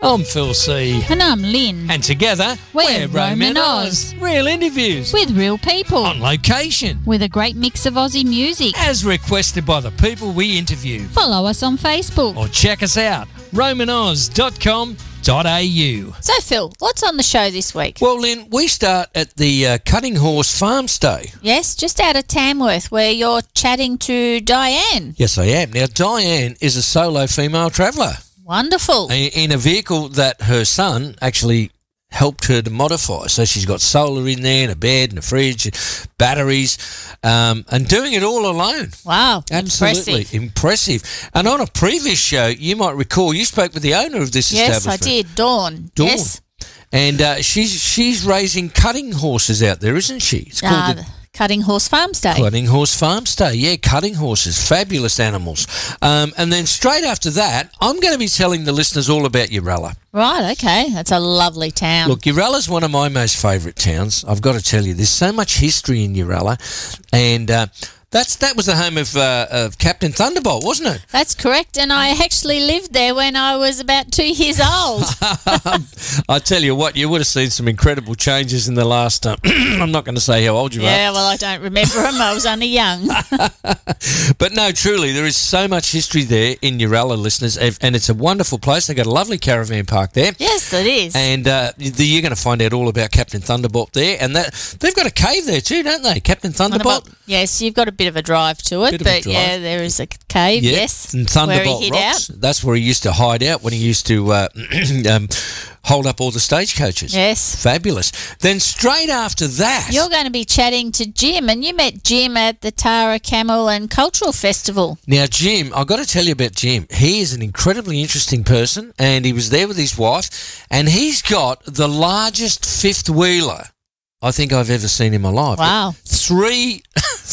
I'm Phil C. And I'm Lynn. And together, we're Roman Oz. Real interviews. With real people. On location. With a great mix of Aussie music. As requested by the people we interview. Follow us on Facebook. Or check us out, romanoz.com.au. So, Phil, what's on the show this week? Well, Lynn, we start at the Cutting Horse Farm Stay. Yes, just out of Tamworth, where you're chatting to Diane. Yes, I am. Now, Diane is a solo female traveller. Wonderful. In a vehicle that her son actually helped her to modify. So she's got solar in there and a bed and a fridge, batteries, and doing it all alone. Wow. Absolutely impressive. And on a previous show, you might recall, you spoke with the owner of this establishment. Yes, I did. Dawn. Yes. And she's raising cutting horses out there, isn't she? It's called the Cutting Horse Farm Stay. Cutting Horse Farm Stay, yeah, cutting horses, fabulous animals. And then straight after that, I'm going to be telling the listeners all about Uralla. Right, okay. That's a lovely town. Look, Uralla's one of my most favourite towns. I've got to tell you, there's so much history in Uralla. And that was the home of Captain Thunderbolt, wasn't it? That's correct, and I actually lived there when I was about 2 years old. I tell you what, you would have seen some incredible changes in the last... I'm not going to say how old you are. Yeah, well, I don't remember them. I was only young. But no, truly, there is so much history there in Uralla, listeners, and it's a wonderful place. They've got a lovely caravan park there. Yes, it is. And you're going to find out all about Captain Thunderbolt there. And they've got a cave there too, don't they, Captain Thunderbolt? Yes, you've got a bit of a drive to it, but yeah, there is a cave, yes. And Thunderbolt Rocks, that's where he used to hide out when he used to hold up all the stagecoaches. Yes. Fabulous. Then straight after that... You're going to be chatting to Jim, and you met Jim at the Tara Camel and Cultural Festival. Now, Jim, I've got to tell you about Jim. He is an incredibly interesting person, and he was there with his wife, and he's got the largest fifth-wheeler I think I've ever seen in my life. Wow. Three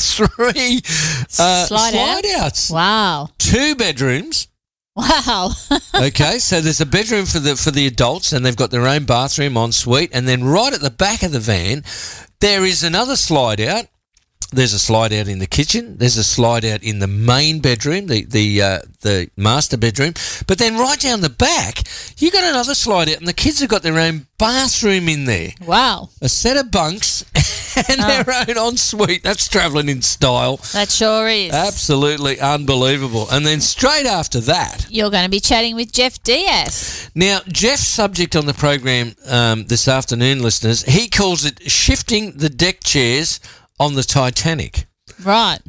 slide outs. Wow. 2 bedrooms. Wow. Okay, so there's a bedroom for the adults, and they've got their own bathroom en suite, and then right at the back of the van there is another slide out. There's a slide out in the kitchen. There's a slide out in the main bedroom, the master bedroom. But then right down the back, you got another slide out, and the kids have got their own bathroom in there. Wow. A set of bunks and their own ensuite. That's travelling in style. That sure is. Absolutely unbelievable. And then straight after that... You're going to be chatting with Jeff Diaz. Now, Jeff's subject on the program this afternoon, listeners, he calls it shifting the deck chairs on the Titanic. Right.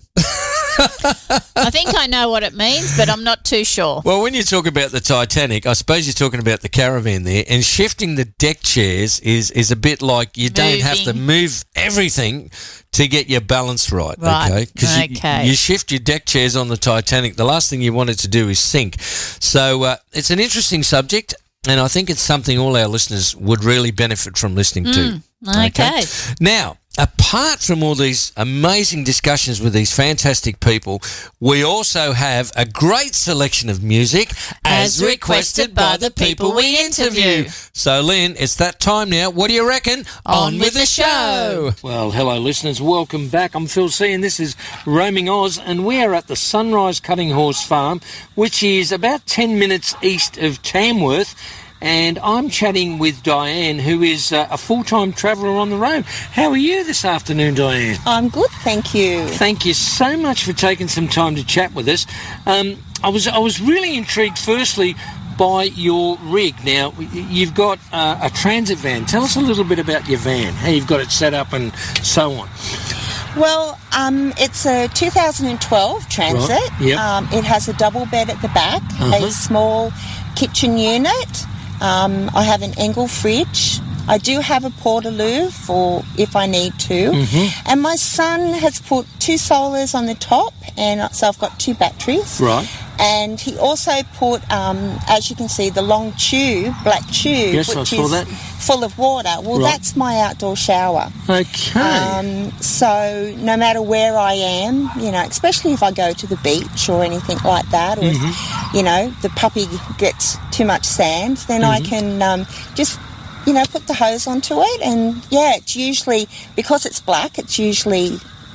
I think I know what it means, but I'm not too sure. Well, when you talk about the Titanic, I suppose you're talking about the caravan there, and shifting the deck chairs is a bit like you don't have to move everything to get your balance right. Okay? Because you shift your deck chairs on the Titanic, the last thing you want it to do is sink. So it's an interesting subject, and I think it's something all our listeners would really benefit from listening to. Okay. Now, apart from all these amazing discussions with these fantastic people, we also have a great selection of music as requested by the people we interview. So, Lynn, it's that time now. What do you reckon? On with the show. Well, hello, listeners. Welcome back. I'm Phil C, and this is Roaming Oz, and we are at the Sunrise Cutting Horse Farm, which is about 10 minutes east of Tamworth. And I'm chatting with Diane, who is a full-time traveller on the road. How are you this afternoon, Diane? I'm good, thank you. Thank you so much for taking some time to chat with us. I was really intrigued, firstly, by your rig. Now, you've got a transit van. Tell us a little bit about your van, how you've got it set up and so on. Well, it's a 2012 Transit. Right. Yep. It has a double bed at the back, a small kitchen unit. I have an Engel fridge. I do have a Portaloo for if I need to. And my son has put 2 solars on the top, and so I've got 2 batteries. Right. And he also put, as you can see, the long tube, black tube, yes, which I saw is that. Full of water. Well, that's my outdoor shower. Okay. So no matter where I am, you know, especially if I go to the beach or anything like that, or, you know, the puppy gets too much sand, then I can just, you know, put the hose onto it. And, yeah, it's usually, because it's black, it's usually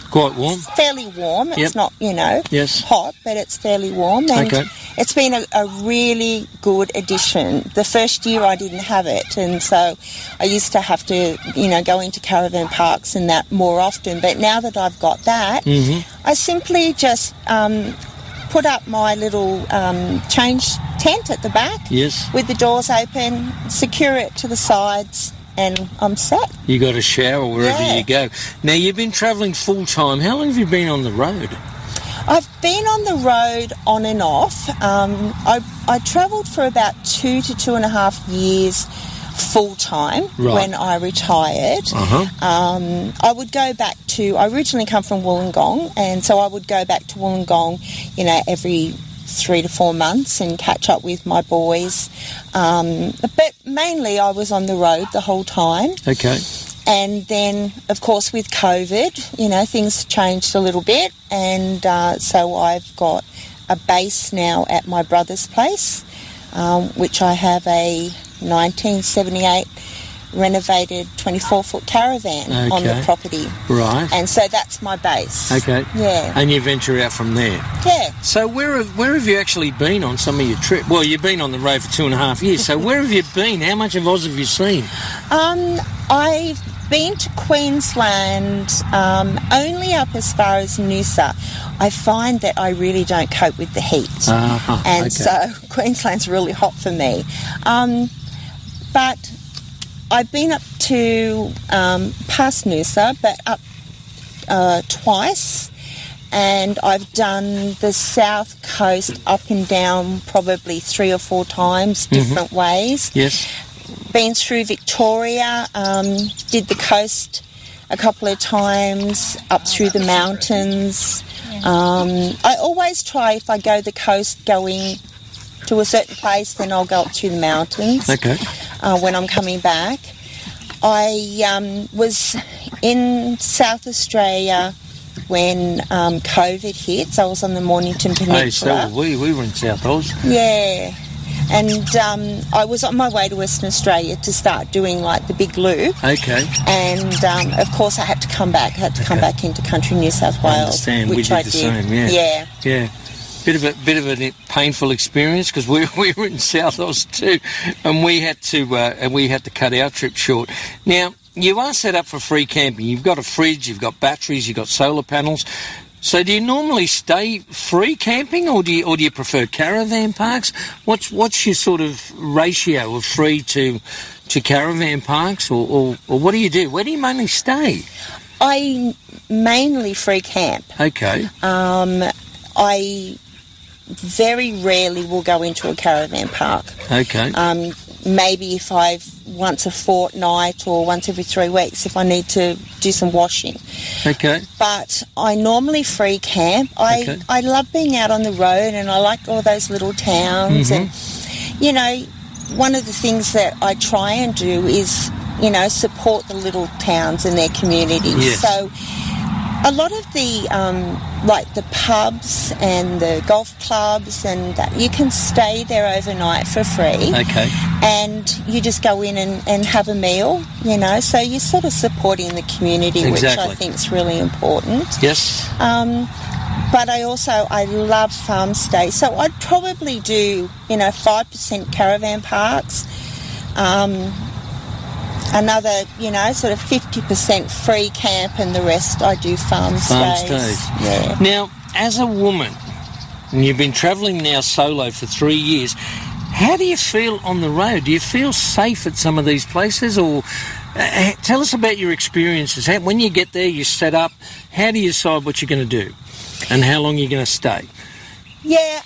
Quite warm? It's fairly warm. It's not, hot, but it's fairly warm. And it's been a really good addition. The first year I didn't have it, and so I used to have to, go into caravan parks and that more often. But now that I've got that, I simply just put up my little change tent at the back with the doors open, secure it to the sides, and I'm set. You got a shower wherever you go. Now, you've been travelling full-time. How long have you been on the road? I've been on the road on and off. I travelled for about 2 to 2.5 years full-time when I retired. I would go back to... I originally come from Wollongong, and so I would go back to Wollongong, every 3 to 4 months and catch up with my boys. But mainly I was on the road the whole time. Okay. And then, of course, with COVID, things changed a little bit. And so I've got a base now at my brother's place, which I have a 1978 renovated 24-foot caravan on the property. Right. And so that's my base. Okay. Yeah. And you venture out from there. Yeah. So where have you actually been on some of your trips? Well, you've been on the road for 2.5 years. So where have you been? How much of Oz have you seen? I've been to Queensland only up as far as Noosa. I find that I really don't cope with the heat. So Queensland's really hot for me. But I've been up to past Noosa, but up twice, and I've done the south coast up and down probably 3 or 4 times, different ways. Yes. Been through Victoria, did the coast a couple of times, up through the mountains. I always try, if I go the coast going to a certain place, then I'll go up through the mountains. Okay. When I'm coming back. I was in South Australia when COVID hit, so I was on the Mornington Peninsula. So we were in South Oz. Yeah. And I was on my way to Western Australia to start doing, the big loop. Okay. And, of course, I had to come back. I had to come back into country New South Wales, which I did. Same, yeah. Yeah. Bit of a painful experience because we were in South Oz too, and we had to cut our trip short. Now, you are set up for free camping. You've got a fridge, you've got batteries, you've got solar panels. So do you normally stay free camping, or do you prefer caravan parks? What's your sort of ratio of free to caravan parks, or what do you do? Where do you mainly stay? I mainly free camp. Okay. I very rarely will go into a caravan park. Okay. Maybe if once a fortnight or once every 3 weeks if I need to do some washing. Okay. But I normally free camp. I love being out on the road, and I like all those little towns. And, one of the things that I try and do is, support the little towns and their communities. Yes. So a lot of the, the pubs and the golf clubs and that, you can stay there overnight for free. Okay. And you just go in and have a meal, so you're sort of supporting the community, which I think is really important. Yes. But I love farm stay. So I'd probably do, 5% caravan parks, another, sort of 50% free camp, and the rest I do farm stays. Yeah. Now, as a woman, and you've been travelling now solo for 3 years, how do you feel on the road? Do you feel safe at some of these places, or tell us about your experiences? When you get there, you set up, how do you decide what you're going to do and how long you're going to stay? Yeah,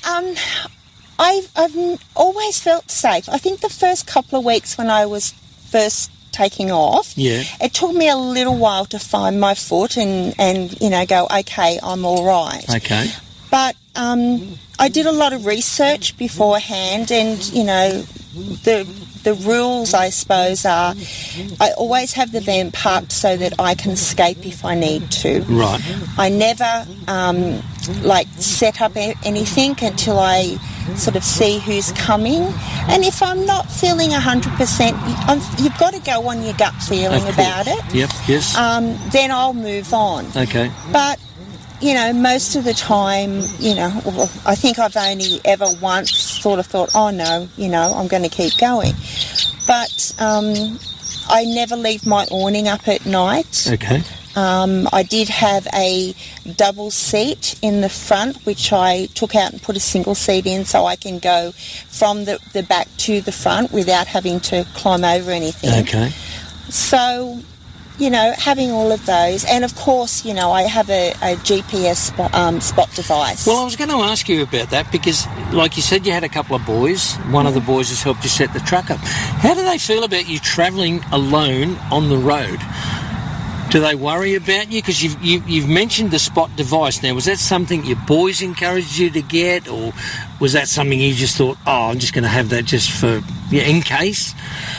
I've always felt safe. I think the first couple of weeks when I was first taking off, it took me a little while to find my foot and go, okay, I'm all right. Okay. But I did a lot of research beforehand, and the rules, I suppose, are I always have the van parked so that I can escape if I need to. Right. I never set up anything until I sort of see who's coming. And if I'm not feeling 100%, you've got to go on your gut feeling about it. Yep, yes. Then I'll move on. Okay. But, most of the time, I think I've only ever once sort of thought, oh no, I'm going to keep going. But I never leave my awning up at night. Okay. I did have a double seat in the front, which I took out and put a single seat in so I can go from the back to the front without having to climb over anything. Okay. So, having all of those. And, of course, I have a GPS spot device. Well, I was going to ask you about that because, like you said, you had a couple of boys. One of the boys has helped you set the truck up. How do they feel about you travelling alone on the road? Do they worry about you? Because you've mentioned the spot device. Now, was that something your boys encouraged you to get, or was that something you just thought, I'm just going to have that just for, in case?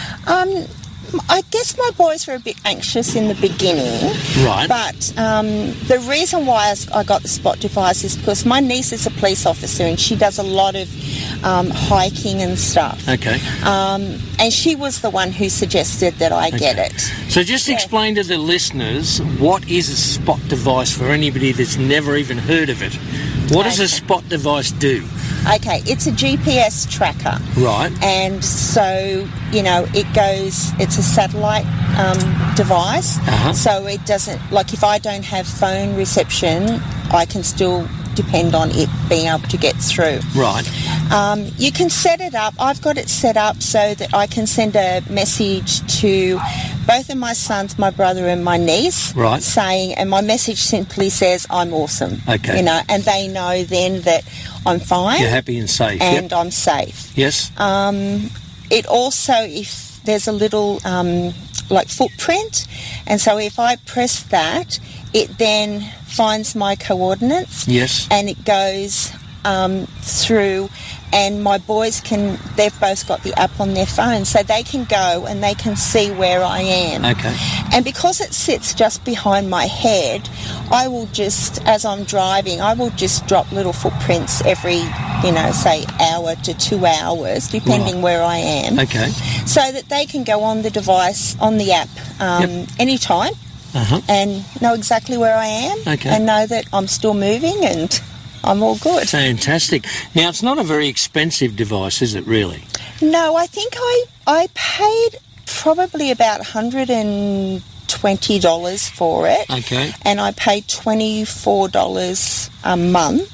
I guess my boys were a bit anxious in the beginning. Right. But the reason why I got the spot device is because my niece is a police officer and she does a lot of hiking and stuff. Okay. And she was the one who suggested that I get it. So just explain to the listeners, what is a spot device for anybody that's never even heard of it? What does a spot device do? Okay, it's a GPS tracker. Right. And so, it's a satellite device. Uh-huh. So it doesn't, if I don't have phone reception, I can still depend on it being able to get through. Right. You can set it up. I've got it set up so that I can send a message to both of my sons, my brother and my niece. Right. And my message simply says, I'm awesome. Okay. And they know then that I'm fine. You're happy and safe. And I'm safe. Yes. It also, if there's a little, footprint, and so if I press that, it then finds my coordinates. Yes. And it goes through, and my boys they've both got the app on their phone, so they can go and they can see where I am. Okay. And because it sits just behind my head, I will just, as I'm driving, I will just drop little footprints every, say hour to 2 hours, depending where I am. Okay. So that they can go on the device, on the app, anytime. Uh-huh. And know exactly where I am. Okay. And know that I'm still moving and I'm all good. Fantastic. Now, it's not a very expensive device, is it really? No, I think I paid probably about $120 for it. Okay. And I paid $24 a month.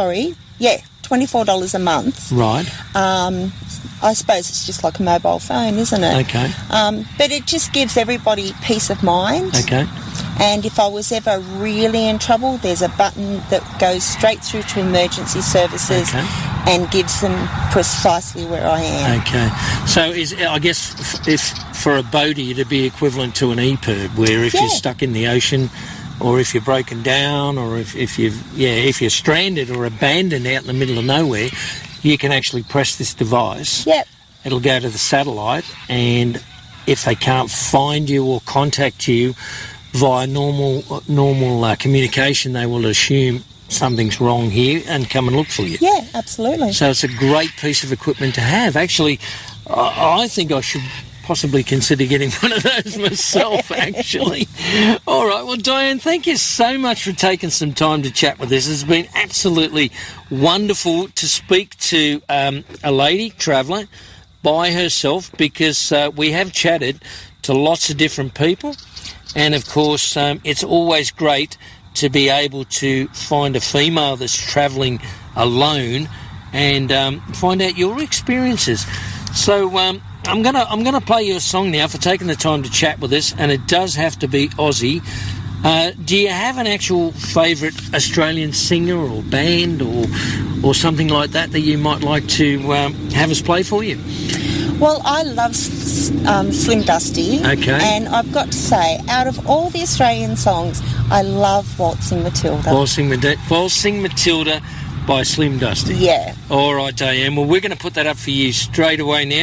$24 a month. Right. I suppose it's just like a mobile phone, isn't it? Okay. But it just gives everybody peace of mind. Okay. And if I was ever really in trouble, there's a button that goes straight through to emergency services and gives them precisely where I am. Okay. So I guess if for a boatie it'd be equivalent to an EPIRB, where if you're stuck in the ocean, or if you're broken down, or if you're stranded or abandoned out in the middle of nowhere, you can actually press this device. Yep. It'll go to the satellite, and if they can't find you or contact you via normal communication, they will assume something's wrong here and come and look for you. Yeah, absolutely. So it's a great piece of equipment to have. Actually, I think I should possibly consider getting one of those myself, actually. All right, well, Diane, thank you so much for taking some time to chat with us. It's been absolutely wonderful to speak to a lady traveller by herself, because we have chatted to lots of different people, and of course it's always great to be able to find a female that's travelling alone and find out your experiences. So I'm gonna play you a song now for taking the time to chat with us, and it does have to be Aussie. Do you have an actual favourite Australian singer or band or something like that you might like to have us play for you? Well, I love Slim Dusty. Okay. And I've got to say, out of all the Australian songs, I love Waltzing Matilda. Waltzing Matilda by Slim Dusty. Yeah. All right, Diane. Well, we're going to put that up for you straight away now.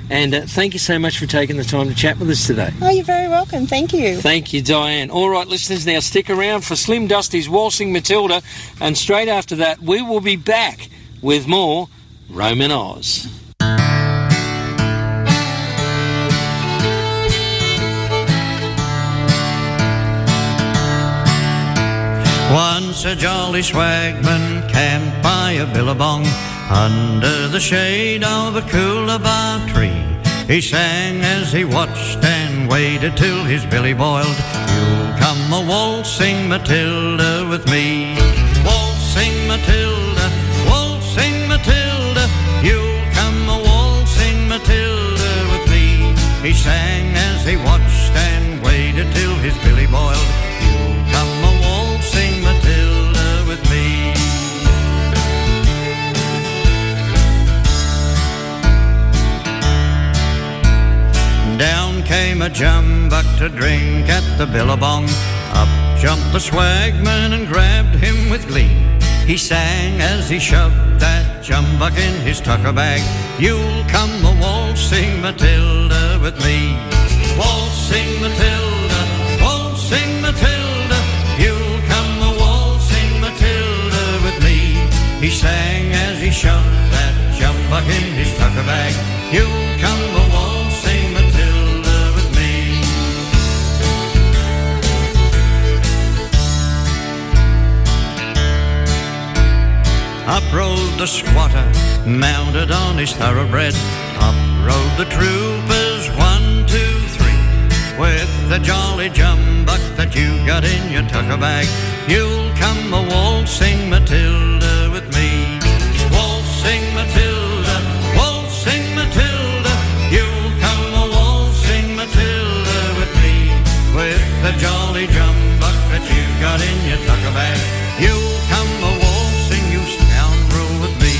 And thank you so much for taking the time to chat with us today. Oh, you're very welcome. Thank you. Thank you, Diane. All right, listeners, now stick around for Slim Dusty's Waltzing Matilda, and straight after that, we will be back with more Roman Oz. Once a jolly swagman camped by a billabong under the shade of a coolabah tree. He sang as he watched and waited till his billy boiled. You'll come a waltzing Matilda with me. Waltzing Matilda, waltzing Matilda. You'll come a waltzing Matilda with me. He sang as he watched and waited till his billy boiled. You'll come a waltzing Matilda with me. Down came a jumbuck to drink at the billabong. Up jumped the swagman and grabbed him with glee. He sang as he shoved that jumbuck in his tucker bag. You'll come a waltzing Matilda with me. Waltzing Matilda, waltzing Matilda. You'll come a waltzing Matilda with me. He sang as he shoved that jumbuck in his tucker bag. You'll come a waltzing Matilda with me. Up rode the squatter, mounted on his thoroughbred. Up rode the troopers, 1, 2, 3. With the jolly jumbuck that you got in your tucker bag, you'll come a waltzing Matilda with me. Waltzing Matilda, waltzing Matilda. You'll come a waltzing Matilda with me. With the jolly jumbuck that you got in your tucker bag, you'll come a waltzing, you scoundrel, with me.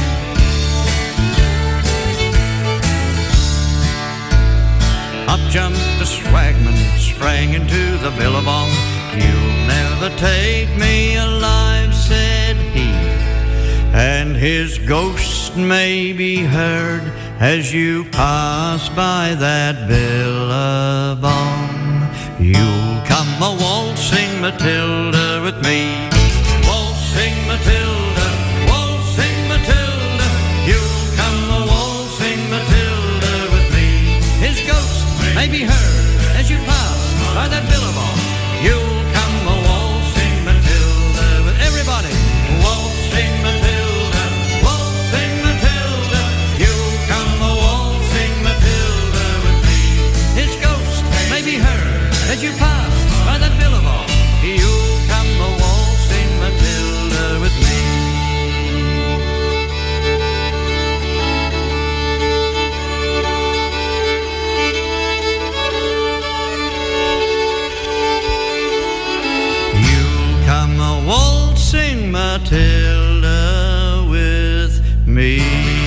Up jumped the swagman, sprang into the billabong. You'll never take me alive, said he, and his ghost may be heard as you pass by that billabong. You'll come a waltzing Matilda with me. Waltzing Matilda, waltzing Matilda. You'll come a waltzing Matilda with me. His ghost may be heard as you pass by that billabong. You'll come a waltzing Matilda with everybody. Waltzing Matilda, waltzing Matilda. You'll come a waltzing Matilda with me. His ghost may be heard as you pass by that billabong. You'll come a waltzing Matilda with me. You'll come a waltzing Matilda with me.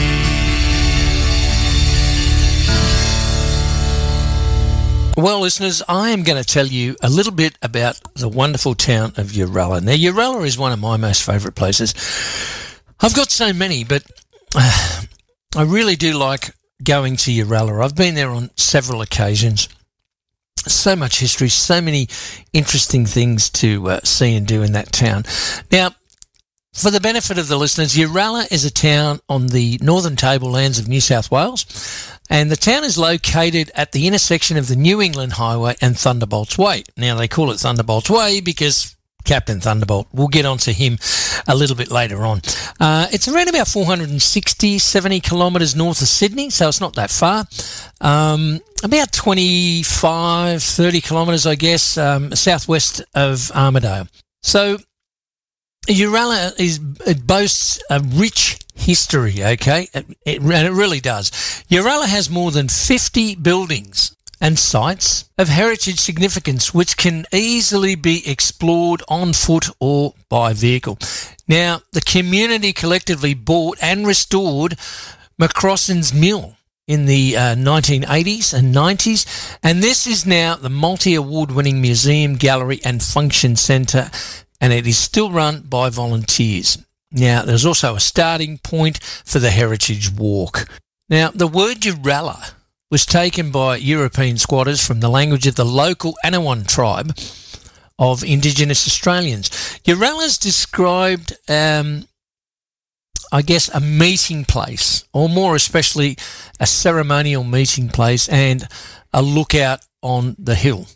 Well, listeners, I am going to tell you a little bit about the wonderful town of Uralla. Now, Uralla is one of my most favourite places. I've got so many, but I really do like going to Uralla. I've been there on several occasions. So much history, so many interesting things to see and do in that town. Now, for the benefit of the listeners, Uralla is a town on the northern tablelands of New South Wales, and the town is located at the intersection of the New England Highway and Thunderbolts Way. Now, they call it Thunderbolts Way because Captain Thunderbolt, we'll get onto him a little bit later on. It's around about 460, 70 kilometres north of Sydney, so it's not that far. About 25, 30 kilometres, I guess, southwest of Armidale. So Uralla it boasts a rich history, okay? And it really does. Uralla has more than 50 buildings and sites of heritage significance which can easily be explored on foot or by vehicle. Now, the community collectively bought and restored McCrossan's Mill in the 1980s and 90s, and this is now the multi-award-winning museum, gallery and function centre, and it is still run by volunteers. Now, there's also a starting point for the Heritage Walk. Now, the word Uralla was taken by European squatters from the language of the local Anawan tribe of Indigenous Australians. Urallas described, a meeting place, or more especially a ceremonial meeting place and a lookout on the hill.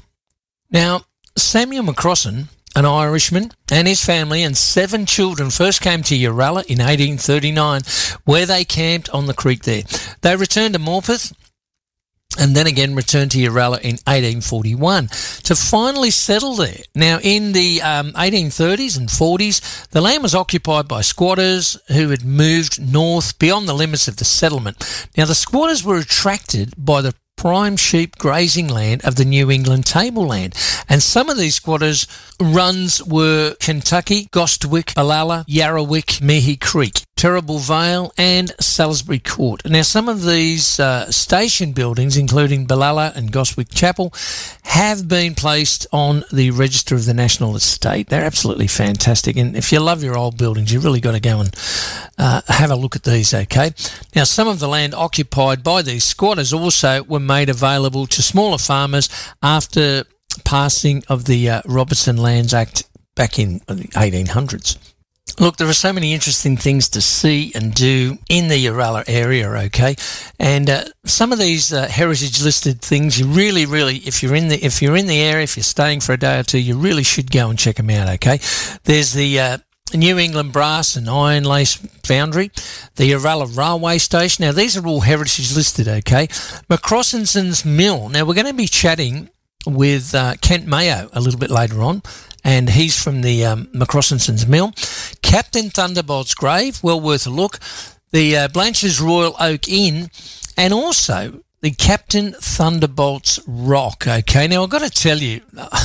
Now, Samuel McCrossan, an Irishman, and his family and 7 children first came to Uralla in 1839, where they camped on the creek there. They returned to Morpeth and then again returned to Uralla in 1841 to finally settle there. Now, in the 1830s and 40s, the land was occupied by squatters who had moved north beyond the limits of the settlement. Now, the squatters were attracted by the prime sheep grazing land of the New England tableland. And some of these squatters' runs were Kentucky, Gostwick, Balalla, Yarrawick, Mehi Creek, Terrible Vale and Salisbury Court. Now, some of these station buildings, including Balalla and Gostwick Chapel, have been placed on the Register of the National Estate. They're absolutely fantastic. And if you love your old buildings, you've really got to go and have a look at these, okay? Now, some of the land occupied by these squatters also were made available to smaller farmers after passing of the Robertson Lands Act back in the 1800s. Look, there are so many interesting things to see and do in the Uralla area, okay? And some of these heritage listed things, you really, if you're in the area, if you're staying for a day or two, you really should go and check them out, okay? There's the New England Brass and Iron Lace Foundry, the Uralla Railway Station. Now, these are all heritage listed, okay? McCrosson's Mill. Now, we're going to be chatting with Kent Mayo a little bit later on, and he's from the McCrosson's Mill. Captain Thunderbolt's Grave, well worth a look. The Blanchard's Royal Oak Inn, and also the Captain Thunderbolt's Rock, okay? Now, I've got to tell you,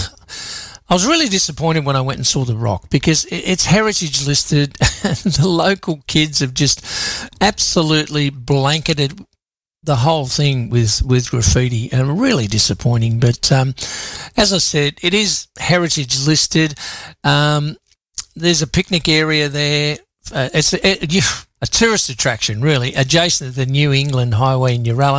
I was really disappointed when I went and saw the rock because it's heritage listed. The local kids have just absolutely blanketed the whole thing with graffiti, and really disappointing. But as I said, it is heritage listed. There's a picnic area there. It's a tourist attraction, really, adjacent to the New England Highway in Uralla.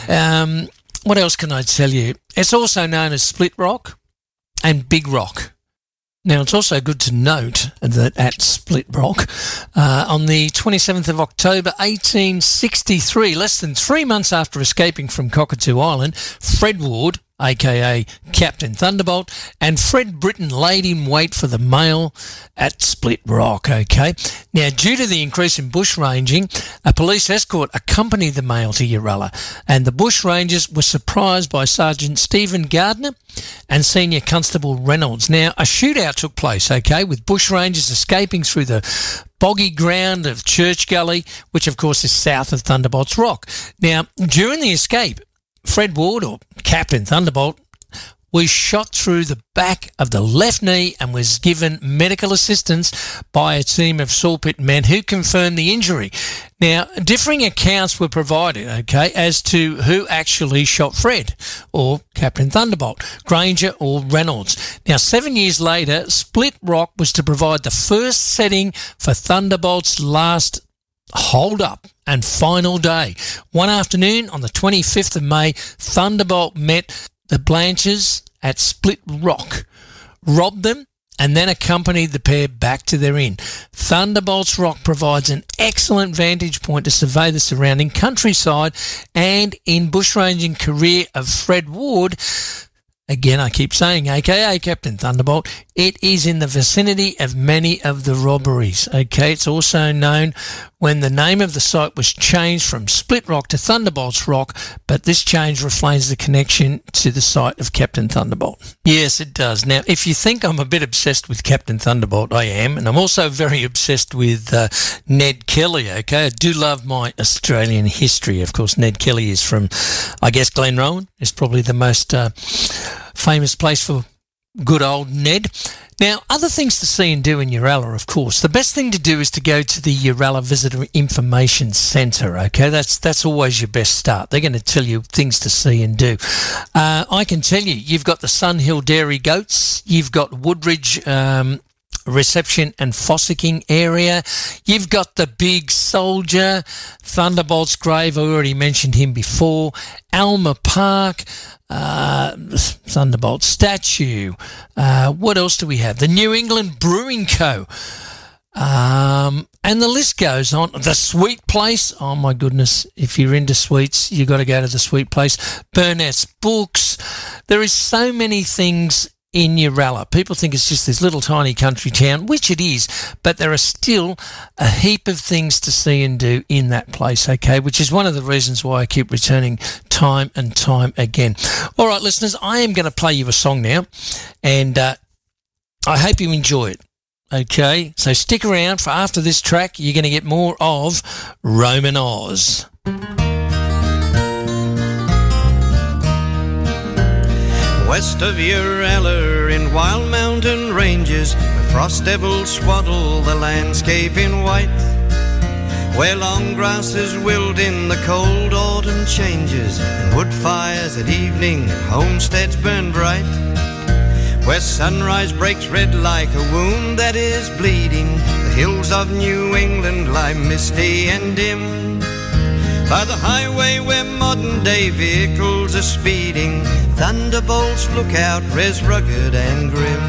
What else can I tell you? It's also known as Split Rock and Big Rock. Now, it's also good to note that at Split Rock, on the 27th of October 1863, less than 3 months after escaping from Cockatoo Island, Fred Ward, a.k.a. Captain Thunderbolt, and Fred Britton laid in wait for the mail at Split Rock, okay? Now, due to the increase in bush ranging, a police escort accompanied the mail to Uralla, and the bush rangers were surprised by Sergeant Stephen Gardner and Senior Constable Reynolds. Now, a shootout took place, okay, with bush rangers escaping through the boggy ground of Church Gully, which, of course, is south of Thunderbolt's Rock. Now, during the escape, Fred Ward, or Captain Thunderbolt, was shot through the back of the left knee and was given medical assistance by a team of Sawpit men who confirmed the injury. Now, differing accounts were provided, okay, as to who actually shot Fred, or Captain Thunderbolt, Granger or Reynolds. Now, 7 years later, Split Rock was to provide the first setting for Thunderbolt's last hold-up and final day. One afternoon on the 25th of May, Thunderbolt met the Blanchers at Split Rock, robbed them, and then accompanied the pair back to their inn. Thunderbolt's Rock provides an excellent vantage point to survey the surrounding countryside, and in bushranging career of Fred Ward, again, I keep saying, a.k.a. Captain Thunderbolt, it is in the vicinity of many of the robberies, okay? It's also known when the name of the site was changed from Split Rock to Thunderbolt's Rock, but this change reflects the connection to the site of Captain Thunderbolt. Yes, it does. Now, if you think I'm a bit obsessed with Captain Thunderbolt, I am, and I'm also very obsessed with Ned Kelly, okay? I do love my Australian history. Of course, Ned Kelly is from, I guess, Glenrowan is probably the most famous place for good old Ned. Now, other things to see and do in Uralla, of course. The best thing to do is to go to the Uralla Visitor Information Centre, okay? That's always your best start. They're going to tell you things to see and do. I can tell you, you've got the Sun Hill Dairy Goats, you've got Woodridge reception and fossicking area. You've got the big soldier, Thunderbolt's grave, I already mentioned him before, Alma Park, Thunderbolt statue. What else do we have? The New England Brewing Co. And the list goes on. The Sweet Place. Oh, my goodness. If you're into sweets, you got to go to the Sweet Place. Burnett's Books. There is so many things in Uralla. People think it's just this little tiny country town, which it is, but there are still a heap of things to see and do in that place, okay, which is one of the reasons why I keep returning time and time again. All right, listeners, I am going to play you a song now, and I hope you enjoy it. Okay, so stick around for after this track. You're going to get more of Roman Oz. West of Uralla in wild mountain ranges, where frost devils swaddle the landscape in white, where long grasses wilt in the cold autumn changes, and wood fires at evening and homesteads burn bright, where sunrise breaks red like a wound that is bleeding, the hills of New England lie misty and dim, by the highway where modern day vehicles are speeding, thunderbolts look out, res rugged and grim.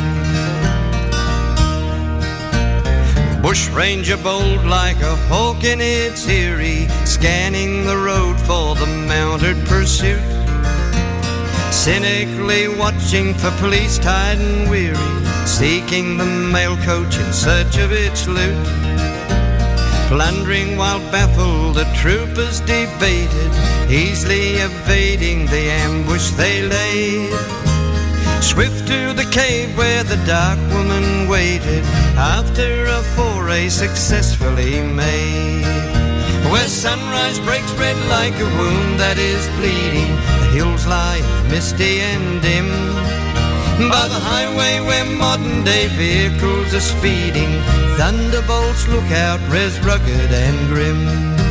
Bush ranger bold like a hawk in its eyrie, scanning the road for the mounted pursuit, cynically watching for police tired and weary, seeking the mail coach in search of its loot, plundering while baffled the troopers debated, easily evading the ambush they laid, swift to the cave where the dark woman waited, after a foray successfully made, where sunrise breaks red like a wound that is bleeding, the hills lie misty and dim, by the highway where modern day vehicles are speeding, thunderbolts look out, res rugged and grim.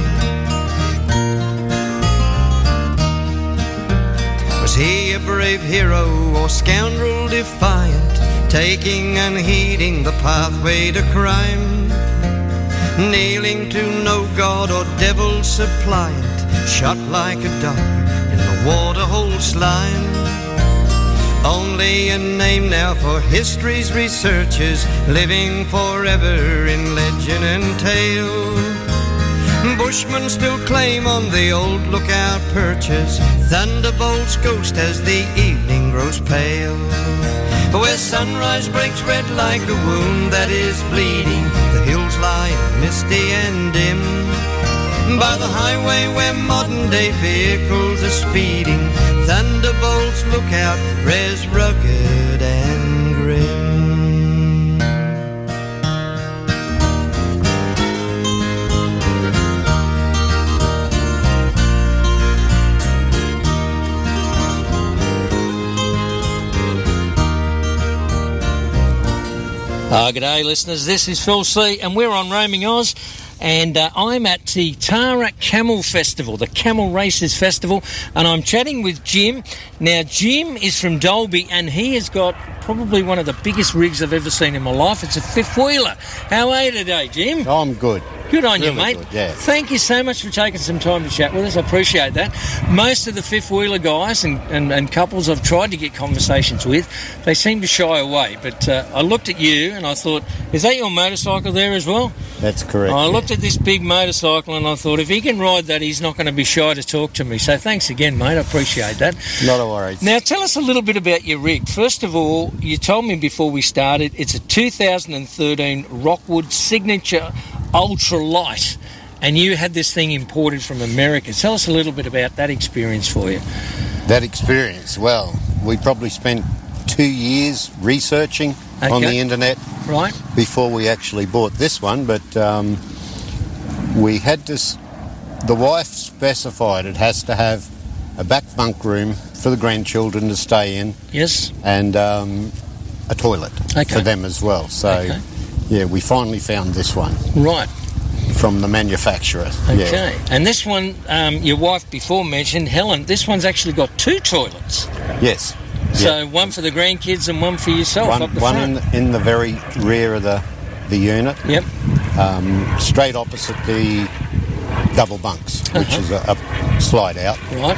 Was he a brave hero or scoundrel defiant, taking and heeding the pathway to crime, kneeling to no god or devil suppliant, shot like a dog in the waterhole slime, only a name now for history's researchers, living forever in legend and tale. Bushmen still claim on the old lookout perches Thunderbolt's ghost as the evening grows pale, where sunrise breaks red like a wound that is bleeding, the hills lie misty and dim, by the highway where modern day vehicles are speeding, thunderbolts look out, res rugged and grim. G'day listeners, this is Phil C and we're on Roaming Oz. And I'm at the Tara Camel Festival, the Camel Racers Festival, and I'm chatting with Jim. Now, Jim is from Dalby, and he has got probably one of the biggest rigs I've ever seen in my life. It's a fifth-wheeler. How are you today, Jim? I'm good. Good on really you, mate. Good, yeah. Thank you so much for taking some time to chat with us. I appreciate that. Most of the fifth-wheeler guys and couples I've tried to get conversations with, they seem to shy away. But I looked at you and I thought, is that your motorcycle there as well? That's correct. I looked at this big motorcycle and I thought, if he can ride that, he's not going to be shy to talk to me. So thanks again, mate. I appreciate that. Not a worry. Now, tell us a little bit about your rig. First of all, you told me before we started, it's a 2013 Rockwood Signature Ultra Light, and you had this thing imported from America. Tell us a little bit about that experience for you. That experience, well, we probably spent 2 years researching on the internet before we actually bought this one, but we had this, the wife specified it has to have a back bunk room for the grandchildren to stay in. Yes. And a toilet for them as well. So, yeah, we finally found this one. Right. From the manufacturer. Okay. Yeah. And this one, your wife before mentioned, Helen, this one's actually got 2 toilets. Yes. So one for the grandkids and one for yourself up the front. One in the very rear of the unit. Yep. Straight opposite the double bunks, which is a slide out. Right.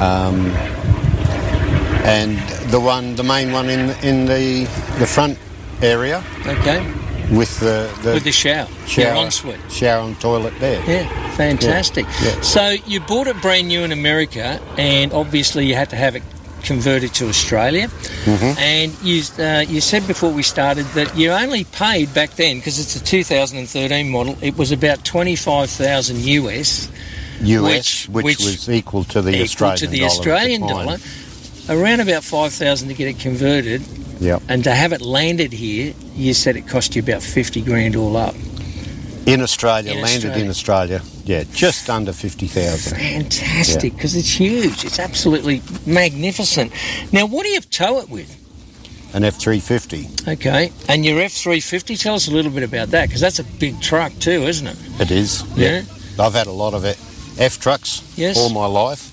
And the main one in the front area. Okay. With the shower ensuite. Shower and toilet there. Yeah, fantastic. Yeah. So you bought it brand new in America, and obviously you had to have it converted to Australia. Mm-hmm. And you said before we started that you only paid back then, because it's a 2013 model, it was about $25,000 US, which was equal to the Australian dollar. Around about $5,000 to get it converted. Yep. And to have it landed here, you said it cost you about $50,000 all up. In Australia, in Australia. Yeah, just under 50,000. Fantastic, because it's huge. It's absolutely magnificent. Now, what do you tow it with? An F350. Okay, and your F350, tell us a little bit about that, because that's a big truck too, isn't it? It is, yeah. I've had a lot of F trucks all my life.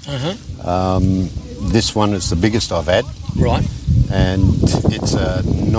This one is the biggest I've had. Right. And it's a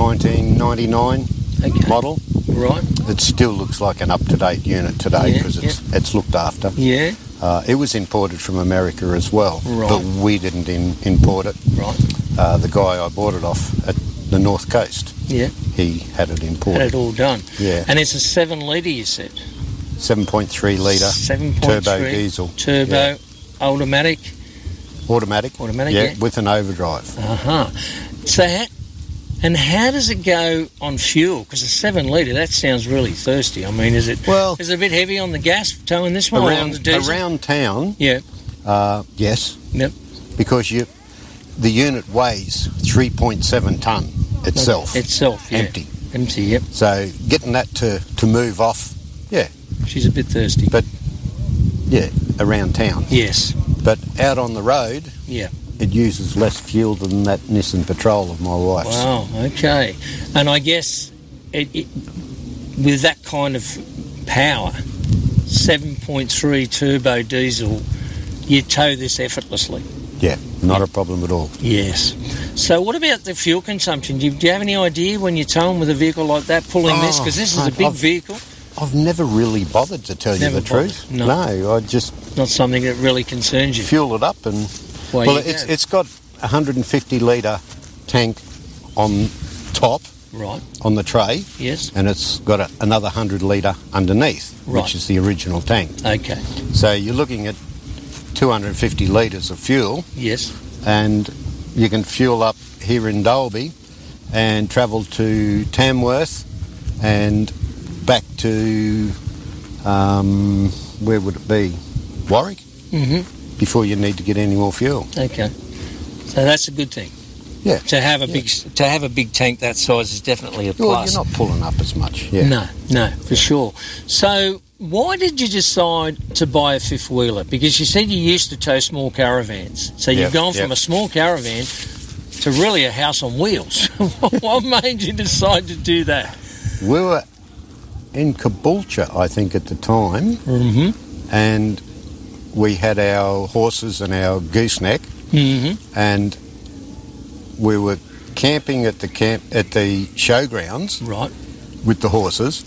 1999 model. Right. It still looks like an up-to-date unit today because it's looked after. Yeah. It was imported from America as well, but we didn't import it. Right. The guy I bought it off at the North Coast, he had it imported. Had it all done. Yeah. And it's a 7-litre, you said? 7.3 litre. 7.3. Turbo diesel. Turbo, automatic. Automatic, with an overdrive. So, how does it go on fuel? Because a 7-litre, that sounds really thirsty. I mean, is it a bit heavy on the gas towing this one? Around town, yes. Yep. Because the unit weighs 3.7 tonne itself. Empty. Empty, yep. So getting that to move off, she's a bit thirsty. But around town. Yes. But out on the road, it uses less fuel than that Nissan Patrol of my wife's. Wow, okay. And I guess with that kind of power, 7.3 turbo diesel, you tow this effortlessly. Yeah, not a problem at all. Yes. So what about the fuel consumption? Do you have any idea when you're towing with a vehicle like that, pulling this? Because this is a big vehicle. I've never really bothered, to tell you the truth. No, I just... Not something that really concerns you. Fuel it up and... it's got a 150-litre tank on top, on the tray. Yes. And it's got another 100-litre underneath, which is the original tank. Okay. So you're looking at 250 litres of fuel. Yes. And you can fuel up here in Dalby and travel to Tamworth and back to, where would it be? Warwick? Mm-hmm. Before you need to get any more fuel. Okay. So that's a good thing. Yeah. To have a big tank that size is definitely a plus. Well, you're not pulling up as much. Yeah. No, for sure. So why did you decide to buy a fifth wheeler? Because you said you used to tow small caravans. So you've gone from a small caravan to really a house on wheels. What made you decide to do that? We were in Caboolture, I think, at the time. Mm-hmm. And we had our horses and our gooseneck, and we were camping at the showgrounds, with the horses.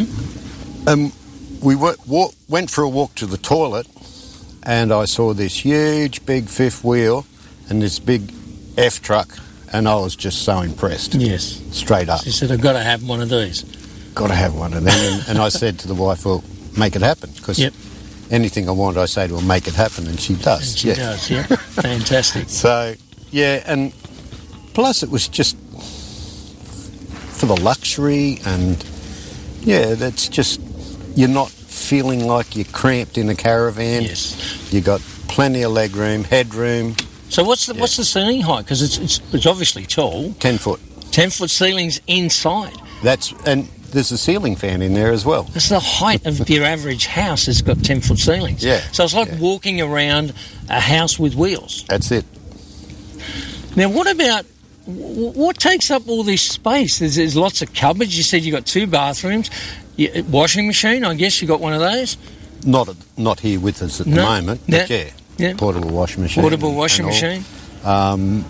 We went for a walk to the toilet, and I saw this huge, big fifth wheel and this big F truck, and I was just so impressed. Yes, straight up. She said, "I've got to have one of these." Got to have one of them, and I said to the wife, "Well, make it happen," because. Anything I want, I say to her, make it happen, and she does. And she does, yeah. Fantastic. So, and plus it was just for the luxury, and, that's just, you're not feeling like you're cramped in a caravan. Yes. You got plenty of leg room, headroom. So what's the ceiling height? Because it's obviously tall. 10 foot. 10-foot ceilings inside. There's a ceiling fan in there as well. That's the height of your average house has got 10-foot ceilings. Yeah. So it's like walking around a house with wheels. That's it. Now, what takes up all this space? There's lots of cupboards. You said you got 2 bathrooms. Washing machine, I guess you got one of those? Not here with us at the moment, but portable washing machine. Portable washing machine.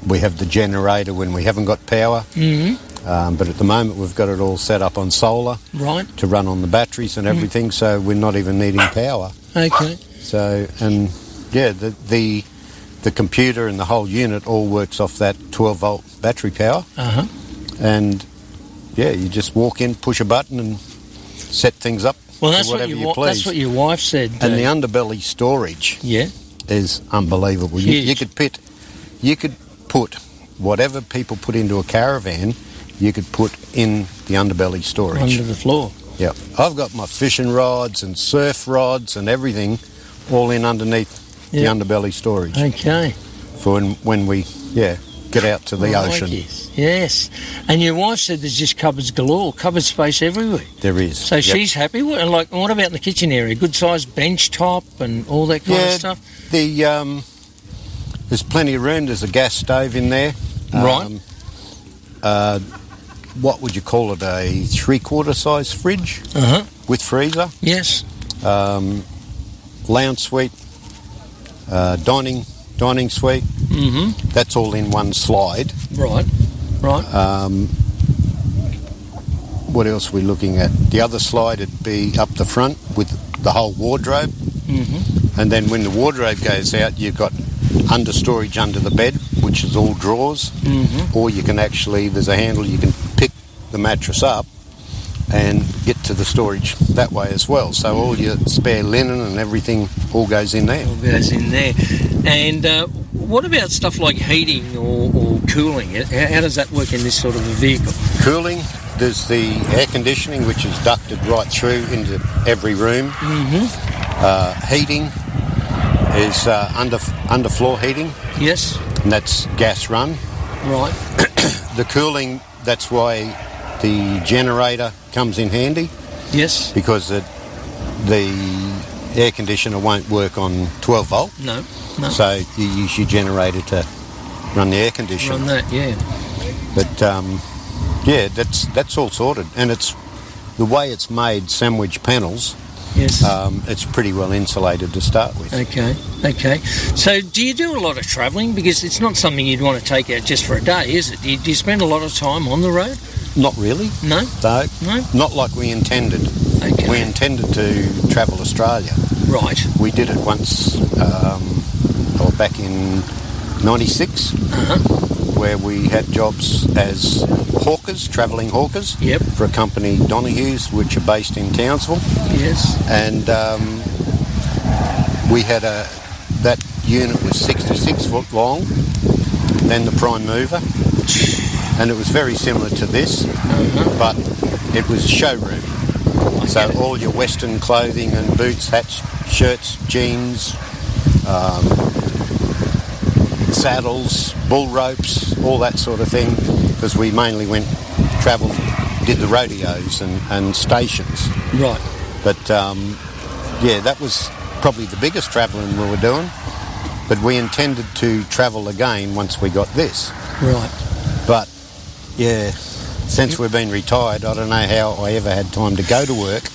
We have the generator when we haven't got power. But at the moment we've got it all set up on solar to run on the batteries and everything, so we're not even needing power. Okay. So, and yeah, the computer and the whole unit all works off that 12-volt battery power. And yeah, you just walk in, push a button and set things up. Well, that's what your wife said. And the underbelly storage is unbelievable. You could put whatever people put into a caravan, you could put in the underbelly storage. Under the floor. Yeah. I've got my fishing rods and surf rods and everything all in underneath the underbelly storage. Okay. For when we, get out to the ocean. Yes. And your wife said there's just cupboards galore, cupboard space everywhere. There is. So she's happy. And what about in the kitchen area? Good sized bench top and all that kind of stuff? There's plenty of room. There's a gas stove in there. Right. What would you call it? A 3/4 size fridge with freezer. Yes. Lounge suite, dining suite. That's all in one slide. Right. What else are we looking at? The other slide would be up the front with the whole wardrobe. And then when the wardrobe goes out, you've got under storage under the bed, which is all drawers. Or you can there's a handle, you can pick the mattress up and get to the storage that way as well. So all your spare linen and everything all goes in there. And what about stuff like heating or cooling? How does that work in this sort of a vehicle? Cooling, there's the air conditioning, which is ducted right through into every room. Heating is underfloor heating. Yes. And that's gas run. Right. The cooling, that's why the generator comes in handy. Yes. Because the air conditioner won't work on 12 volt. No. So you use your generator to run the air conditioner. Run that, yeah. But that's all sorted, and it's the way it's made. Sandwich panels. Yes. It's pretty well insulated to start with. Okay. So do you do a lot of travelling? Because it's not something you'd want to take out just for a day, is it? Do you spend a lot of time on the road? Not really. No? No. Not like we intended. Okay. We intended to travel Australia. Right. We did it once, back in 96, where we had jobs as hawkers, travelling hawkers, for a company, Donohue's, which are based in Townsville. Yes. And we had that unit was 66 foot long, then the prime mover, and it was very similar to this, but it was a showroom. So all your Western clothing and boots, hats, shirts, jeans, saddles, bull ropes, all that sort of thing, because we mainly did the rodeos and stations. Right. But that was probably the biggest travelling we were doing, but we intended to travel again once we got this. Right. But since we've been retired, I don't know how I ever had time to go to work.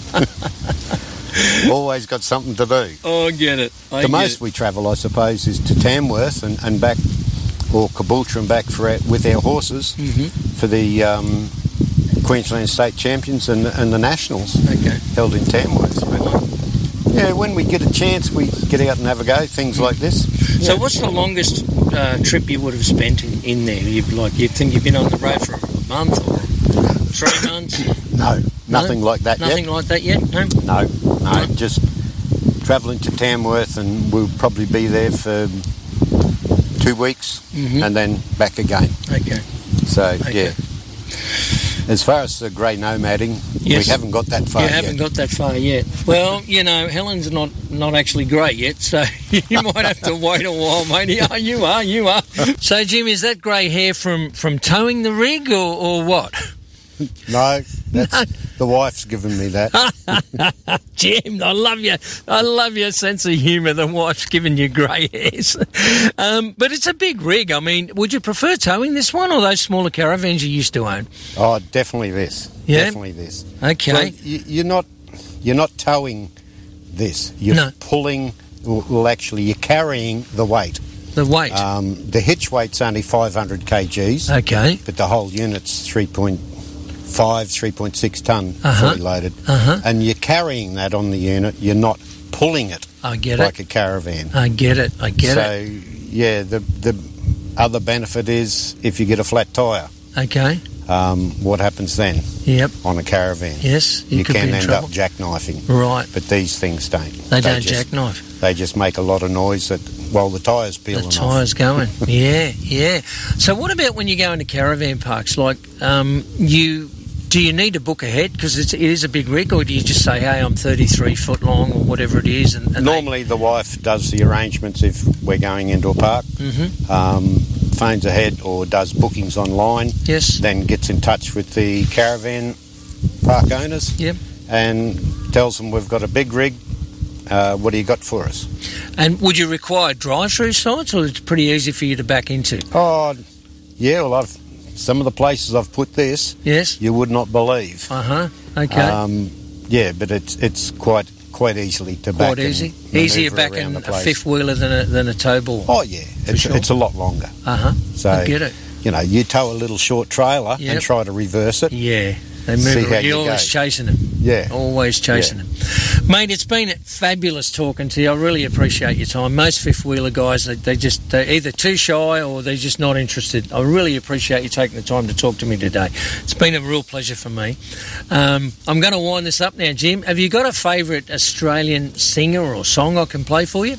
Always got something to do. Oh, I get it. The most we travel, I suppose, is to Tamworth and back, or Caboolture and back with our horses for the Queensland State Champions and the Nationals held in Tamworth. But, when we get a chance, we get out and have a go, things like this. So what's the longest trip you would have spent in there? You think you've been on the road for a month or 3 months? No, nothing like that yet. Nothing like that yet? No, just travelling to Tamworth, and we'll probably be there for 2 weeks and then back again. Okay. So, As far as the grey nomading, we haven't got that far yet. You haven't got that far yet. Well, Helen's not actually grey yet, so you might have to wait a while, matey. Oh, you are. So, Jim, is that grey hair from towing the rig or what? No, the wife's given me that. Jim, I love your sense of humour. The wife's giving you grey hairs. But it's a big rig. I mean, would you prefer towing this one or those smaller caravans you used to own? Oh, definitely this. Yeah? Definitely this. Okay. Well, you're not towing this. You're pulling. Well, actually, you're carrying the weight. The weight? The hitch weight's only 500 kgs. Okay. But the whole unit's 3.6 tonne fully loaded. And you're carrying that on the unit. You're not pulling it like a caravan. I get it. So, yeah, the other benefit is if you get a flat tyre. Okay. What happens then? Yep. On a caravan? Yes, you could can be in end trouble. up jackknifing. Right. But these things don't. They don't jackknife. They just make a lot of noise while the tyre's peeling off. The tyre's going. Yeah. So what about when you go into caravan parks? Like, do you need to book ahead because it is a big rig, or do you just say, hey, I'm 33 foot long or whatever it is? And normally the wife does the arrangements if we're going into a park. Phones ahead or does bookings online. Yes. Then gets in touch with the caravan park owners. Yep. And tells them we've got a big rig. What do you got for us? And would you require drive-through sites, or it's pretty easy for you to back into? Oh, yeah. Well, some of the places I've put this, you would not believe. Okay. Yeah, but it's quite easily to back. Quite easy. Easier backing a fifth wheeler than a tow ball. Oh yeah, it's a lot longer. So I get it. You tow a little short trailer and try to reverse it. Yeah. They move. You're always chasing them. Yeah. Always chasing them. Mate, it's been fabulous talking to you. I really appreciate your time. Most fifth-wheeler guys, they're either too shy or they're just not interested. I really appreciate you taking the time to talk to me today. It's been a real pleasure for me. I'm going to wind this up now, Jim. Have you got a favourite Australian singer or song I can play for you?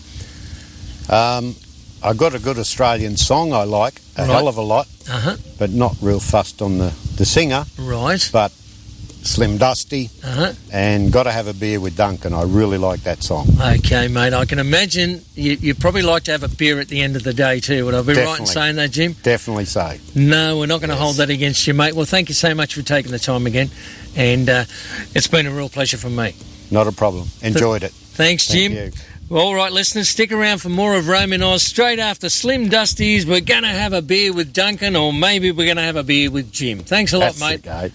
I've got a good Australian song I like, a hell of a lot, but not real fussed on the singer. Right. But Slim Dusty and Gotta Have a Beer with Duncan. I really like that song. Okay, mate. I can imagine you probably like to have a beer at the end of the day too. Would I be right in saying that, Jim? Definitely so. No, we're not going to hold that against you, mate. Well, thank you so much for taking the time again. And it's been a real pleasure for me. Not a problem. Enjoyed it. Thanks, Jim. Thank you. All right, listeners, stick around for more of Roaming Oz. Straight after Slim Dusty's, we're going to have a beer with Duncan, or maybe we're going to have a beer with Jim. Thanks a lot, mate. Okay.